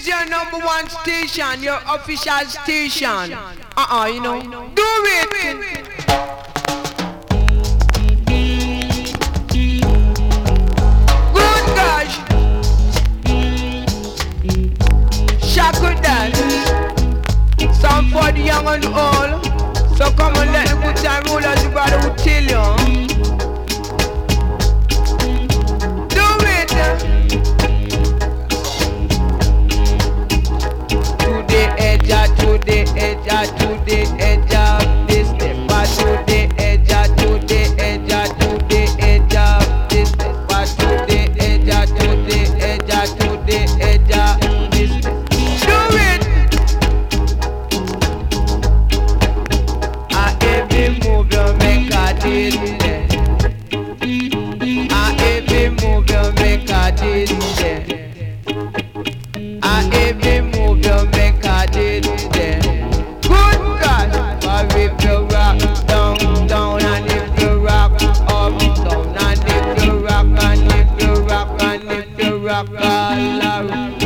is your number one station, your official station. You know. Do it. Good gosh. Shaku dance. Some for the young and old. So come and let the good time roll as your brother will tell you. Do it. To the edge of this step. To the edge of this step. To the edge of this step. Do it. Every move you make a distance. Every move you make a distance. Every move you make a distance. Good God, but if you rock down, down, and if you rock up, down, and if you rock, and if you rock, and if you rock all around.